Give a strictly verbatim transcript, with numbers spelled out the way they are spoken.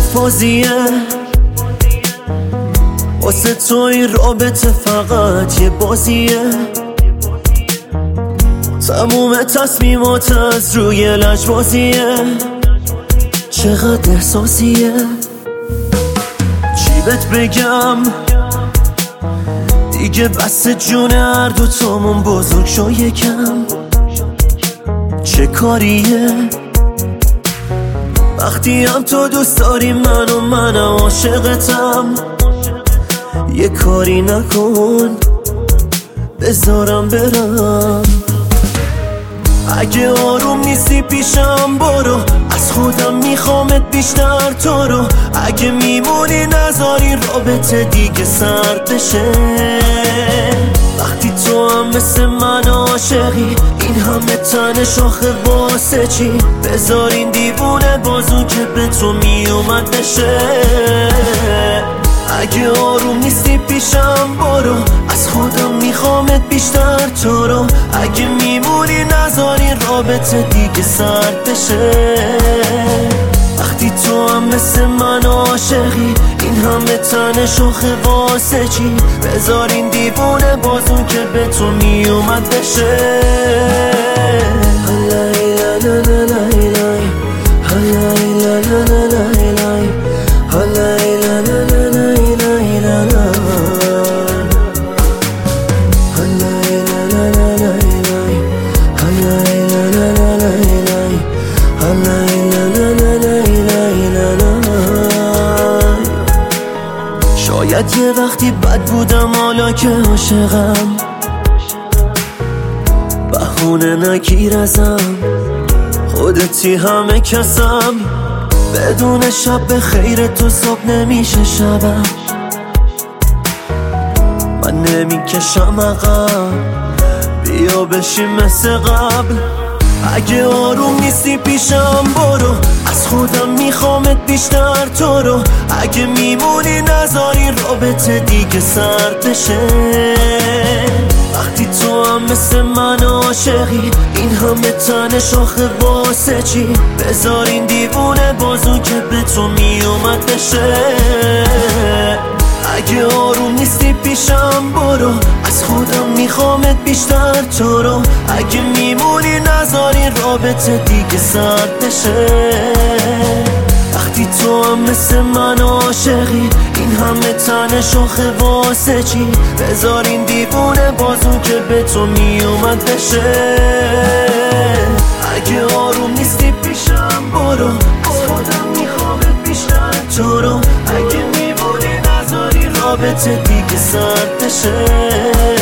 بازیه، واسه تو این رابطه فقط یه بازیه. تموم تصمیمات از روی لجبازیه، چقدر احساسیه. چی بهت بگم دیگه بس جون هر دو تامون بزرگ شو یکم. چه کاریه وقتی هم تو دوست داری من و منم عاشقتم. یه کاری نکن بذارم برم، اگه آروم نیستی پیشم برو، از خودم میخوامت بیشتر تو رو. اگه میمونی نذاری رابطه دیگه سرد بشه، وقتی تو هم مثل من عاشقی. این همه تن شاخه واسه چی؟ بذار این دیوونه بازو که به تو میومد بشه. اگه آروم نیستی پیشم برو، از خودم میخوامت بیشتر تو رو. اگه میمونی نذاری رابطه دیگه سرد بشه، وقتی تو هم مثل من عاشقی. این همه تن شاخه واسه چی؟ بذار این دیوونه بازو که به تو میومد بشه. شاید یه وقتی بد بودم حالا که عاشقم، بهونه نگیر ازم، خودتی همه کسم. بدون شب به خیر تو صبح نمیشه شبم، من نمیکشم عقب، بیا بشیم مثل قبل. اگه آروم نیستی پیشم برو، از خودم میخوامت بیشتر تو رو. اگه میمونی نذاری رابطه دیگه سرد بشه، وقتی تو هم مثل من عاشقی. این همه تن شاخه واسه چی؟ بذار این دیوونه بازو که به تو میومد بشه. اگه آروم نیستی پیشم برو، از خودم میخوامت بیشتر تو رو. اگه میمونی نذاری رابطه دیگه سرد بشه، وقتی تو هم مثل من عاشقی. این همه تن شاخه واسه چی؟ بذار این دیوونه بازو که به تو میومد بشه. اگه آروم نیستی پیشم برو، از خودم میخوامت بیشتر تو رو. اگه میمونی نذاری رابطه دیگه سرد بشه.